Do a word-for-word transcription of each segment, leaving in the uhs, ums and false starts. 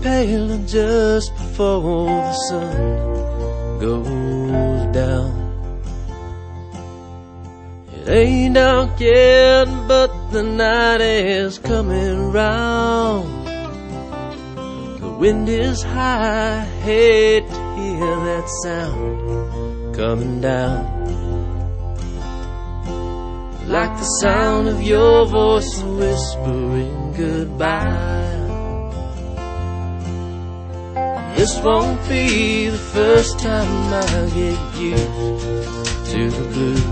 paling just before the sun goes down. It ain't dark yet, but the night is coming round. The wind is high, I hate to hear that sound coming down. Like the sound of your voice whispering goodbye. This won't be the first time I get used to the blues.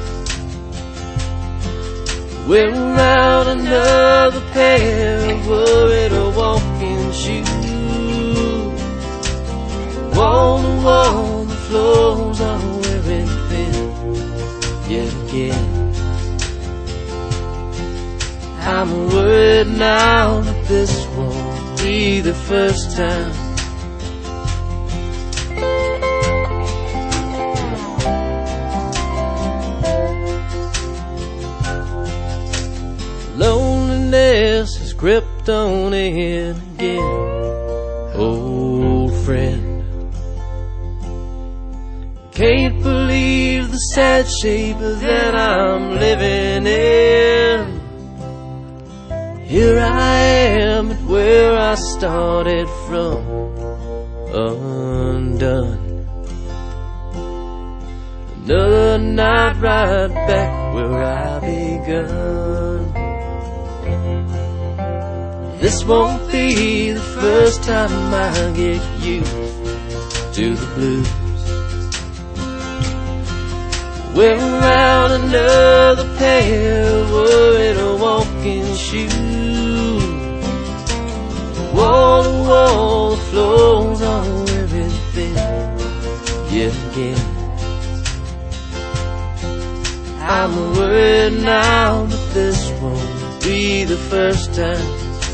Wearing out another pair of worried or walking shoes. Wall to wall, the floors are wearing thin yet again. I'm worried now that this won't be the first time. Loneliness has gripped on in again, old friend. Can't believe the sad shape that I'm living in. Here I am at where I started from, undone. Another night right back where I begun. This won't be the first time I get used to the blues. Wearing out another pair of worried or walking shoes. Wall to wall, the floors are wearing thin yet again. I'm worried now that this won't be the first time.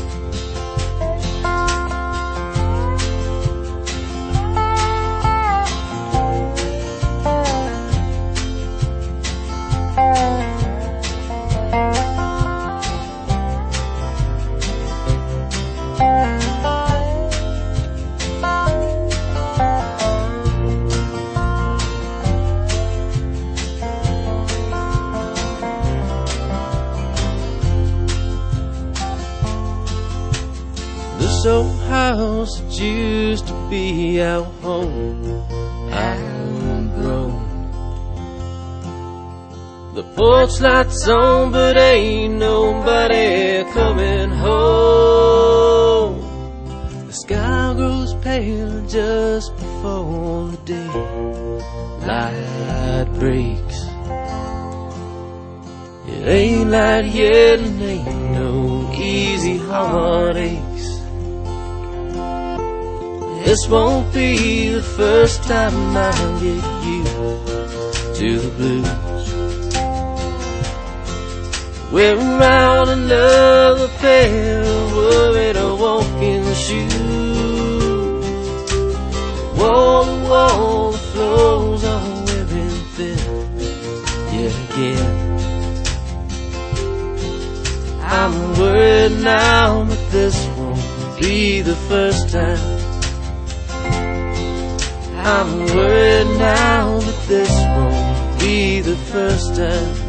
This old house that used to be our home, I've grown. The porch lights on, but ain't nobody coming home. The sky grows pale just before the daylight breaks. It ain't light yet and ain't no easy heartaches. This won't be the first time I get used to the blues. Wearing out another pair of worried or walking shoes. Wall to wall, the floors are wearing thin yet again. I'm worried now that this won't be the first time. I'm worried now that this won't be the first time.